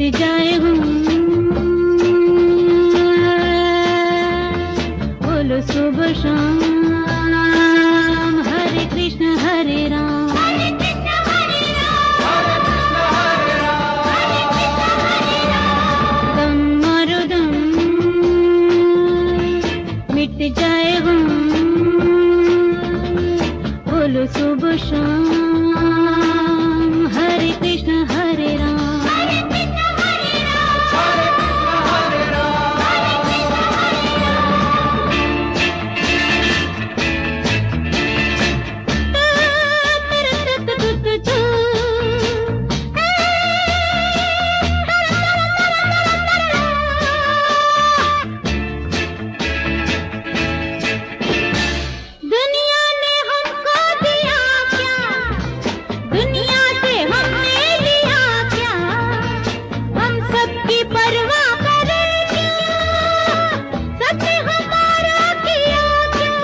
जाए हम, बोलो सुबह शाम, हरे कृष्ण हरे राम, हरे कृष्ण हरे राम, हरे कृष्ण हरे राम, दम मारो दम, मिट जाए हम, बोलो सुबह शाम, हरे कृष्ण हरे राम, हरे कृष्ण हरे राम, हरे कृष्ण हरे राम। दुनिया ने हमको दिया क्या, दुनिया से हमने लिया क्या, हम सबकी परवाह करें क्या, सबने हमारा किया क्या।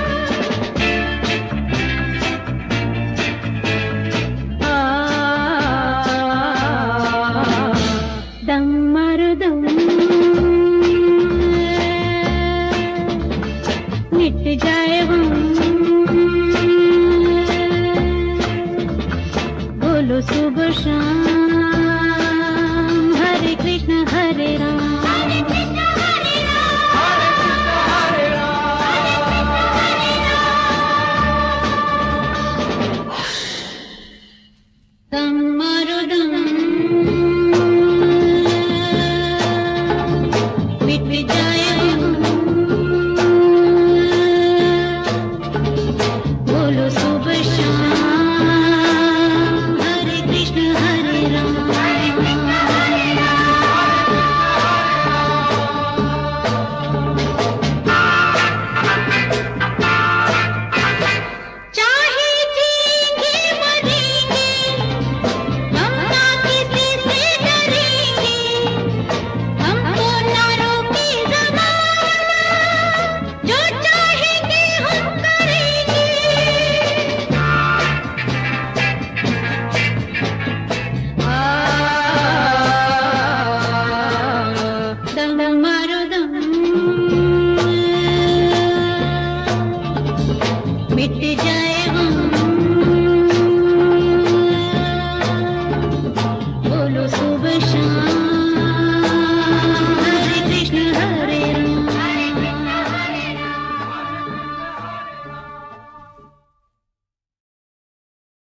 दम मारो दम, मिट जाए हम, बोलो सुबह शाम, हरे कृष्ण हरे राम, हरे कृष्ण हरे राम, हरे कृष्ण हरे राम, हरे कृष्ण हरे राम।